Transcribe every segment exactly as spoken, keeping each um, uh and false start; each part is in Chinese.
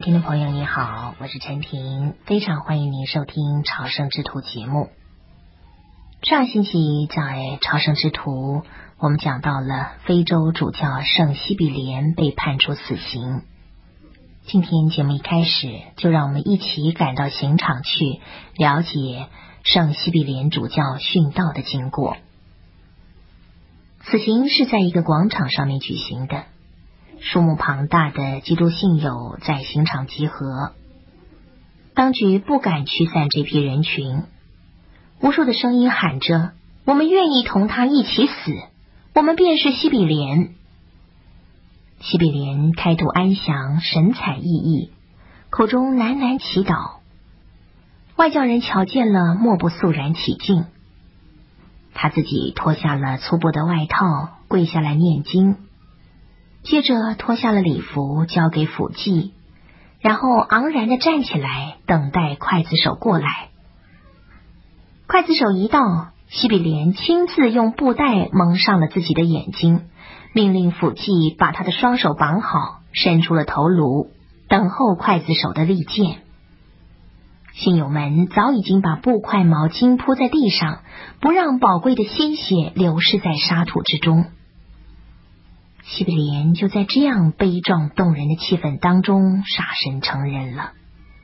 听众朋友你好，我是陈婷，非常欢迎您收听朝圣之途节目。上星期在朝圣之途，我们讲到了非洲主教圣西比廉被判处死刑。今天节目一开始，就让我们一起赶到刑场去了解圣西比廉主教殉道的经过。死刑是在一个广场上面举行的，数目庞大的基督信友在刑场集合，当局不敢驱散这批人群，无数的声音喊着：我们愿意同他一起死，我们便是西比廉。西比廉态度安详，神采奕奕，口中喃喃祈祷。外教人瞧见了，莫不肃然起敬。他自己脱下了粗布的外套，跪下来念经，接着脱下了礼服交给辅祭，然后昂然地站起来，等待刽子手过来。刽子手一到，西比廉亲自用布带蒙上了自己的眼睛，命令辅祭把他的双手绑好，伸出了头颅，等候刽子手的利剑。信友们早已经把布块毛巾铺在地上，不让宝贵的鲜血流逝在沙土之中。西比廉就在这样悲壮动人的气氛当中傻神成人了。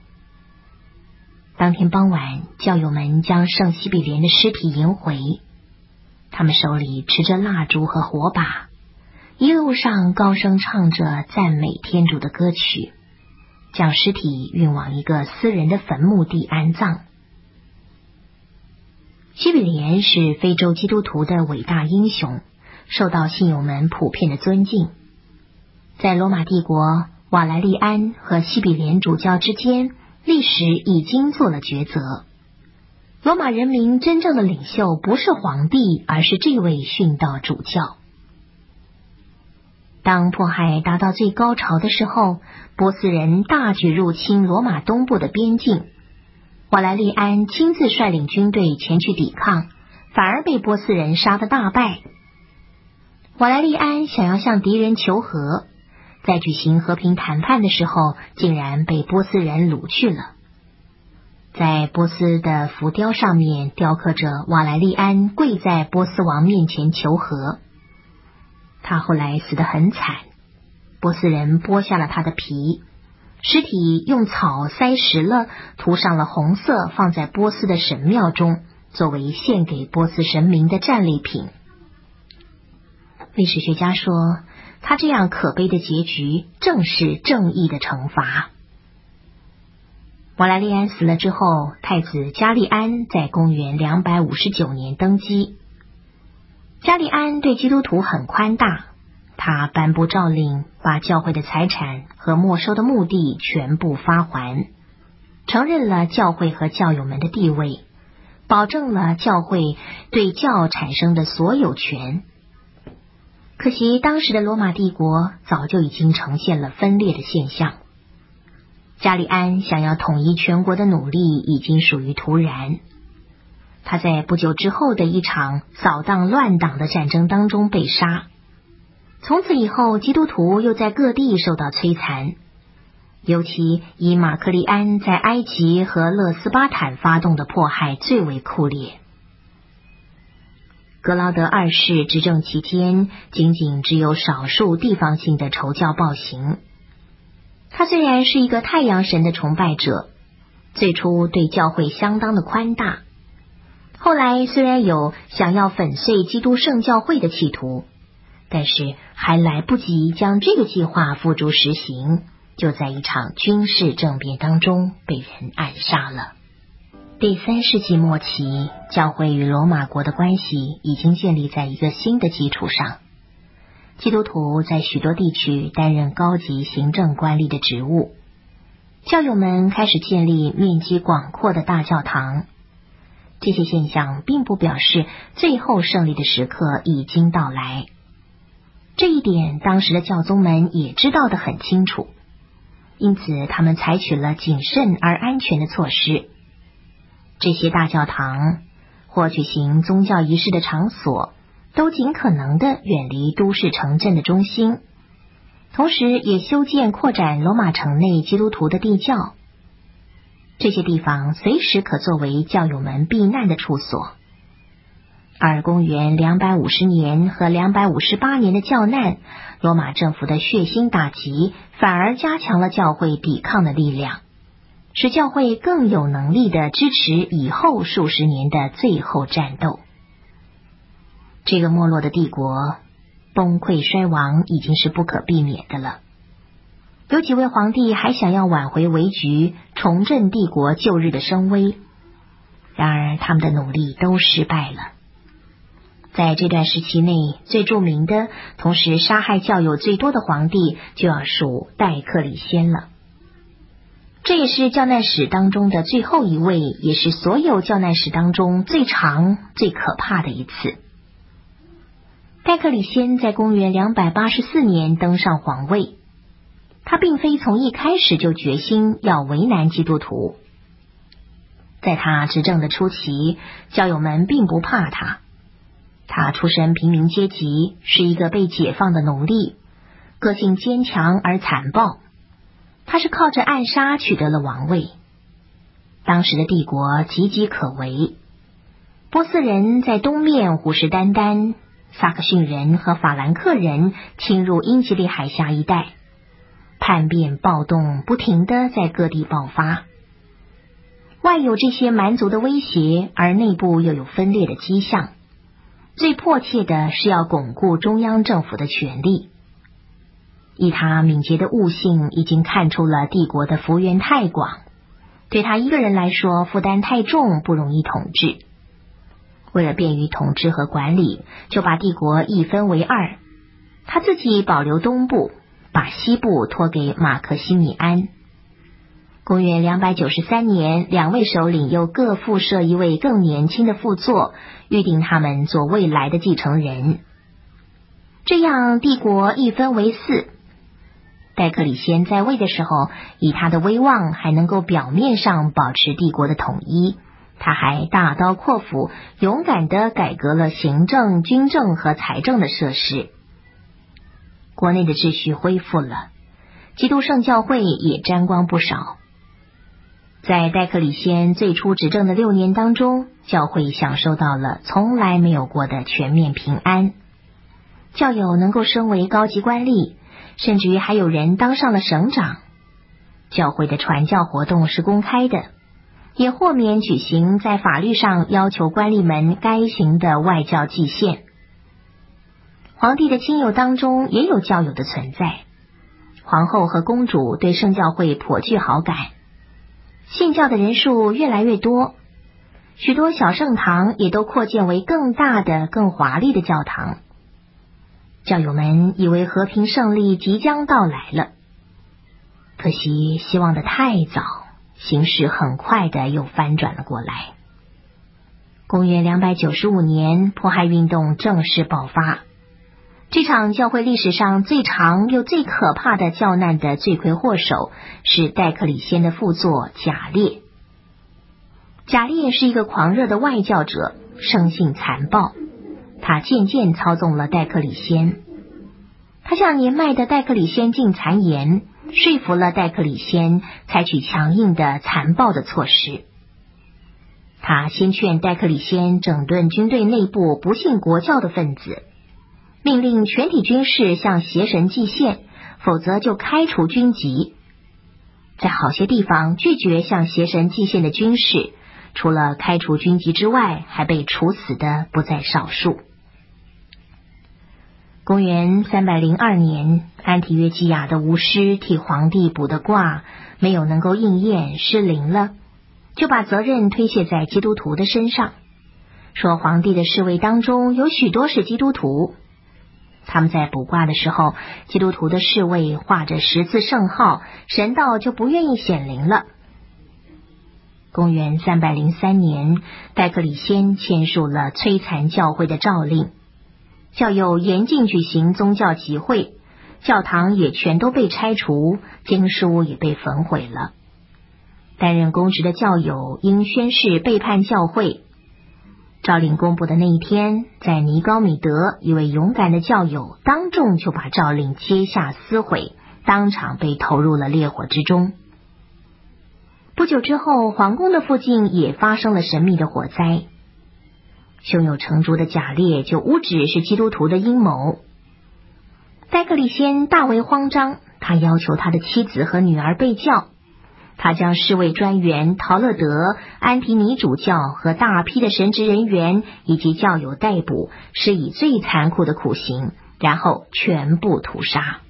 当天傍晚，教友们将圣西比廉的尸体迎回，他们手里持着蜡烛和火把，一路上高声唱着赞美天主的歌曲，将尸体运往一个私人的坟墓地安葬。西比廉是非洲基督徒的伟大英雄，受到信友们普遍的尊敬。在罗马帝国，瓦莱利安和西比廉主教之间，历史已经做了抉择。罗马人民真正的领袖不是皇帝，而是这位殉道主教。当迫害达到最高潮的时候，波斯人大举入侵罗马东部的边境，瓦莱利安亲自率领军队前去抵抗，反而被波斯人杀得大败。瓦莱利安想要向敌人求和，在举行和平谈判的时候，竟然被波斯人掳去了。在波斯的浮雕上面雕刻着瓦莱利安跪在波斯王面前求和。他后来死得很惨，波斯人剥下了他的皮，尸体用草塞实了，涂上了红色，放在波斯的神庙中，作为献给波斯神明的战利品。历史学家说，他这样可悲的结局正是正义的惩罚。瓦莱利安死了之后，太子加利安在公元两百五十九年登基。加利安对基督徒很宽大，他颁布诏令，把教会的财产和没收的墓地全部发还，承认了教会和教友们的地位，保证了教会对教产生的所有权。可惜当时的罗马帝国早就已经呈现了分裂的现象，加利安想要统一全国的努力已经属于徒然。他在不久之后的一场扫荡乱党的战争当中被杀。从此以后，基督徒又在各地受到摧残，尤其以马克利安在埃及和勒斯巴坦发动的迫害最为酷烈。格劳德二世执政期间，仅仅只有少数地方性的仇教暴行。他虽然是一个太阳神的崇拜者，最初对教会相当的宽大，后来虽然有想要粉碎基督圣教会的企图，但是还来不及将这个计划付诸实行，就在一场军事政变当中被人暗杀了。第三世纪末期，教会与罗马国的关系已经建立在一个新的基础上。基督徒在许多地区担任高级行政官吏的职务，教友们开始建立面积广阔的大教堂。这些现象并不表示最后胜利的时刻已经到来，这一点当时的教宗们也知道得很清楚，因此他们采取了谨慎而安全的措施。这些大教堂或举行宗教仪式的场所都尽可能的远离都市城镇的中心， 同时也修建扩展罗马城内基督徒的地窖。这些地方随时可作为教友们避难的处所。而公元两百五十年和两百五十八年的教难，罗马政府的血腥打击反而加强了教会抵抗的力量，使教会更有能力地支持以后数十年的最后战斗。这个没落的帝国崩溃衰亡已经是不可避免的了。有几位皇帝还想要挽回危局，重振帝国旧日的声威，然而他们的努力都失败了。在这段时期内，最著名的，同时杀害教友最多的皇帝，就要数戴克里先了。这也是教难史当中的最后一位，也是所有教难史当中最长、最可怕的一次。戴克里先在公元两百八十四年登上皇位。他并非从一开始就决心要为难基督徒。在他执政的初期，教友们并不怕他。他出身平民阶级，是一个被解放的奴隶，个性坚强而残暴。他是靠着暗杀取得了王位。当时的帝国岌岌可危，波斯人在东面虎视眈眈，萨克逊人和法兰克人侵入英吉利海峡一带。叛变暴动不停地在各地爆发，外有这些蛮族的威胁，而内部又有分裂的迹象。最迫切的是要巩固中央政府的权力。以他敏捷的悟性，已经看出了帝国的幅员太广，对他一个人来说负担太重，不容易统治。为了便于统治和管理，就把帝国一分为二，他自己保留东部，把西部托给马克西米安。公元两百九十三年，两位首领又各附设一位更年轻的副座，预定他们做未来的继承人。这样帝国一分为四。戴克里先在位的时候，以他的威望还能够表面上保持帝国的统一，他还大刀阔斧，勇敢地改革了行政、军政和财政的设施。国内的秩序恢复了，基督圣教会也沾光不少。在戴克里先最初执政的六年当中，教会享受到了从来没有过的全面平安，教友能够升为高级官吏，甚至于还有人当上了省长。教会的传教活动是公开的，也豁免举行在法律上要求官吏们该行的外教祭献。皇帝的亲友当中也有教友的存在，皇后和公主对圣教会颇具好感，信教的人数越来越多，许多小圣堂也都扩建为更大的、更华丽的教堂。教友们以为和平胜利即将到来了，可惜希望的太早，形势很快的又翻转了过来。公元两百九十五年，迫害运动正式爆发。这场教会历史上最长又最可怕的教难的罪魁祸首是戴克里先的副座贾烈。贾烈是一个狂热的外教者，生性残暴，他渐渐操纵了戴克里先。他向年迈的戴克里先进谗言，说服了戴克里先采取强硬的残暴的措施。他先劝戴克里先整顿军队内部不信国教的分子，命令全体军士向邪神祭献，否则就开除军籍。在好些地方，拒绝向邪神祭献的军士，除了开除军籍之外，还被处死的不在少数。公元三百零二年，安提约基亚的巫师替皇帝卜的卦没有能够应验，失灵了，就把责任推卸在基督徒的身上，说皇帝的侍卫当中有许多是基督徒。他们在卜卦的时候，基督徒的侍卫画着十字圣号，神道就不愿意显灵了。公元三百零三年，戴克里先签署了摧残教会的诏令，教友严禁举行宗教集会，教堂也全都被拆除，经书也被焚毁了。担任公职的教友应宣誓背叛教会， 诏令公布的那一天，在尼高米德，一位勇敢的教友当众就把诏令揭下撕毁，当场被投入了烈火之中。不久之后，皇宫的附近也发生了神秘的火灾，胸有成竹的贾烈就诬指是基督徒的阴谋。戴克里先大为慌张，他要求他的妻子和女儿被教。他将侍卫专员陶勒德、安提尼主教和大批的神职人员以及教友逮捕，施以最残酷的酷刑，然后全部屠杀。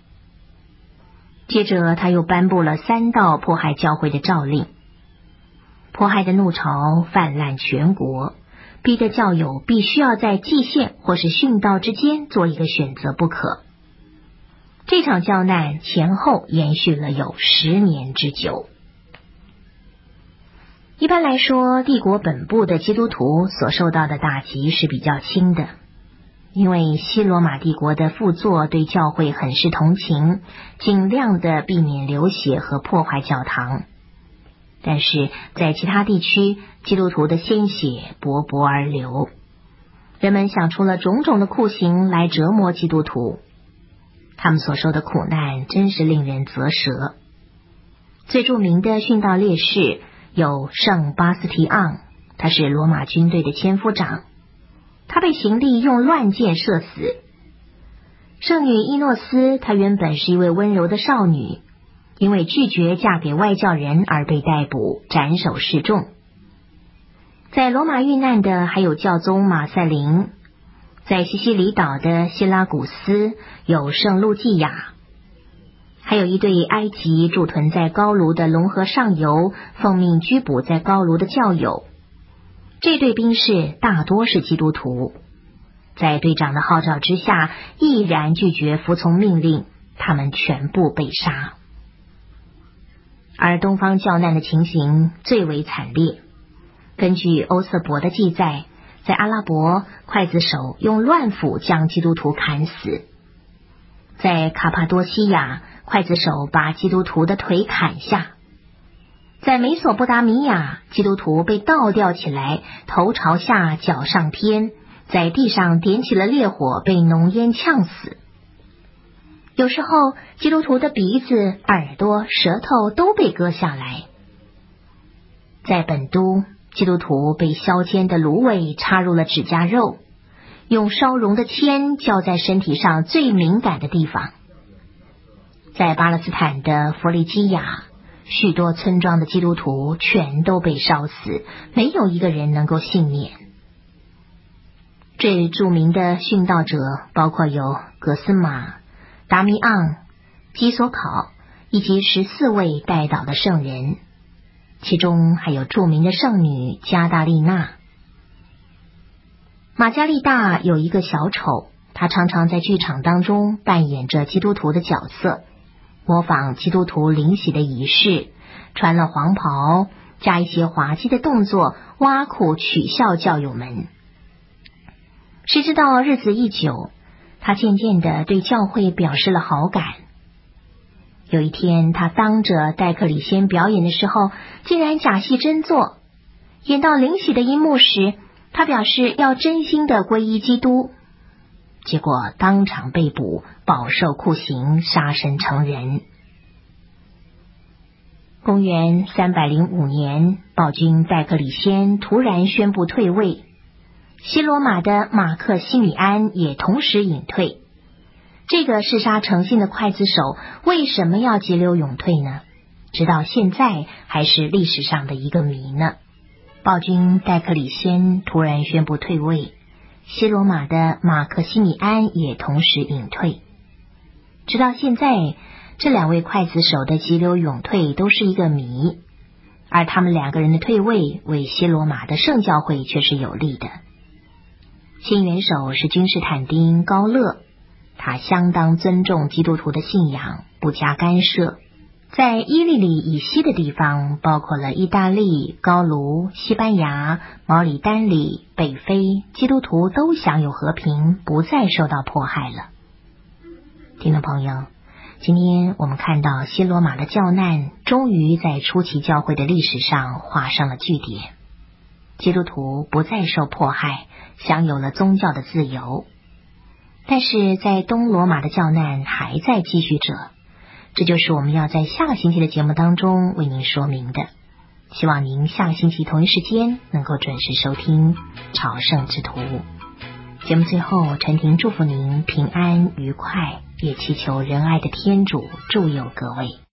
接着他又颁布了三道迫害教会的诏令。迫害的怒潮泛滥全国，逼得教友必须要在祭献或是殉道之间做一个选择不可。这场教难前后延续了有十年之久。一般来说，帝国本部的基督徒所受到的打击是比较轻的，因为西罗马帝国的副座对教会很是同情，尽量的避免流血和破坏教堂。但是在其他地区，基督徒的鲜血勃勃而流，人们想出了种种的酷刑来折磨基督徒。他们所受的苦难真是令人啧舌。最著名的殉道烈士有圣巴斯提昂，他是罗马军队的千夫长，他被刑吏用乱箭射死。圣女伊诺斯，她原本是一位温柔的少女，因为拒绝嫁给外教人而被逮捕，斩首示众。在罗马遇难的还有教宗马塞林，在西西里岛的希拉古斯有圣路济亚，还有一对埃及驻屯在高卢的龙河上游奉命拘捕在高卢的教友。这对兵士大多是基督徒，在队长的号召之下，毅然拒绝服从命令，他们全部被杀。而东方教难的情形最为惨烈。根据欧瑟伯的记载，在阿拉伯，刽子手用乱斧将基督徒砍死；在卡帕多西亚，刽子手把基督徒的腿砍下；在美索不达米亚，基督徒被倒吊起来，头朝下，脚上偏，在地上点起了烈火，被浓烟呛死。有时候，基督徒的鼻子、耳朵、舌头都被割下来。在本都，基督徒被削尖的芦苇插入了指甲肉，用烧熔的铅浇在身体上最敏感的地方。在巴勒斯坦的弗利基亚，许多村庄的基督徒全都被烧死，没有一个人能够幸免。最著名的殉道者包括有葛斯玛、达米昂、基索考以及十四位代祷的圣人，其中还有著名的圣女加大利娜。玛加丽大有一个小丑，她常常在剧场当中扮演着基督徒的角色，模仿基督徒灵洗的仪式，穿了黄袍，加一些滑稽的动作，挖苦取笑教友们。谁知道日子一久，他渐渐地对教会表示了好感。有一天，他当着戴克里先表演的时候，竟然假戏真做。演到灵洗的一幕时，他表示要真心的皈依基督，结果当场被捕，饱受酷刑，杀身成仁。公元三百零五年，暴君戴克里先突然宣布退位，西罗马的马克西米安也同时隐退。这个嗜杀成性的刽子手为什么要急流勇退呢？直到现在还是历史上的一个谜呢。暴君戴克里先突然宣布退位，西罗马的马克西米安也同时隐退。直到现在，这两位刽子手的急流勇退都是一个谜，而他们两个人的退位为西罗马的圣教会却是有利的。新元首是君士坦丁高乐，他相当尊重基督徒的信仰，不加干涉。在伊利里以西的地方，包括了意大利、高卢、西班牙、毛里丹里、北非，基督徒都享有和平，不再受到迫害了。听众朋友，今天我们看到西罗马的教难终于在初期教会的历史上画上了句点。 基督徒不再受迫害，享有了宗教的自由。但是在东罗马的教难还在继续着，这就是我们要在下个星期的节目当中为您说明的。希望您下个星期同一时间能够准时收听朝圣之途。节目最后，陈婷祝福您平安愉快，也祈求仁爱的天主助佑各位。